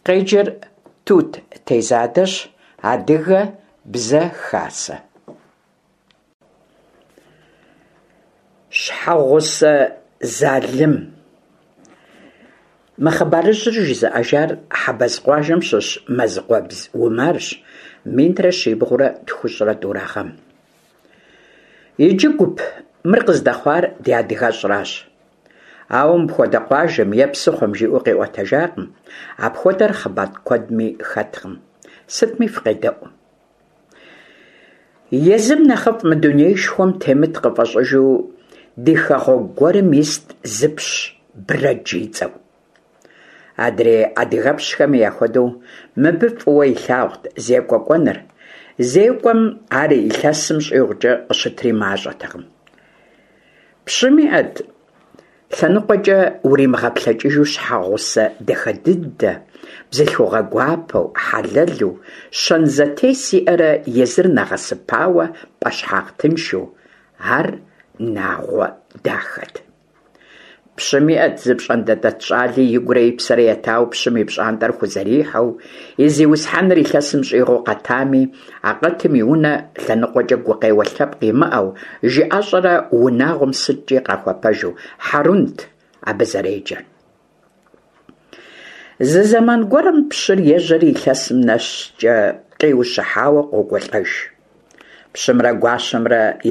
Къеджэр Тут тезадэщ, адыгэ бзэ хасэ. Щхьэгъусэ залым. Мы хъыбарыжьыр жызыӏэжар Хьэбэз къуажэм щыщ Мэзкъуэбз Умарщ, минрэ щибгъурэ тхущӏрэ тӏурэ гъэм. Иджы гуп, мыр къыздэхъуар ди адыгэщӏращ. Ауэ мыпхуэдэ къуажэм е псыхъуэм жиӏэу къеӏуэтэжакъым, апхуэдэр хъыбар куэдми хэткъым. Сытми фыкъедэӏу. Езым нэхъыфӏ мы дунейшхуэм темыт къыфӏэщӏыжу ди хэгъуэгу гуэрым ист зыпщ Брэдж и цӏэу. Адрей адыгэпщхэми яхуэдэу мыбы фӏыуэ илъагъут зекӏуэ кӏуэныр, зекӏуэм ар илъэсым щӏигъукӏэ къыщытримащӏэтэкъым. Пщым иӏэт лъэныкъуэкӏэ уримыгъэплъэкӏыжу щхьэгъусэ дахэ дыдэ, бзылъхугъэ гуапэу, хьэлэлу, щэнзэтес иӏэрэ езыр нэгъэсыпауэ пӏэщхьагъ тыншэу, ар нагъуэ дахэт. Пщым иӏэт зы пщӏэндэдэт щӏали игурэ и псэрэ етауэ пщым и пщӏантӏэр хузэрихьэу, и зиусхьэныр илъэсым щӏигъуу къэтами, акъытым и унэ лъэныкъуэкӏэ гукъеуэ лъэпкъ имыӏэу, жиӏэщӏэрэ унагъуэм сыткӏи къахуэпэжу Хьэрунт абы зэреджэр. Зы зэман гуэрым пщыр ежьэри илъэсым нэскӏэ къиущыхьауэ къокӏуэлӏэж. Пщымрэ гуащэмрэ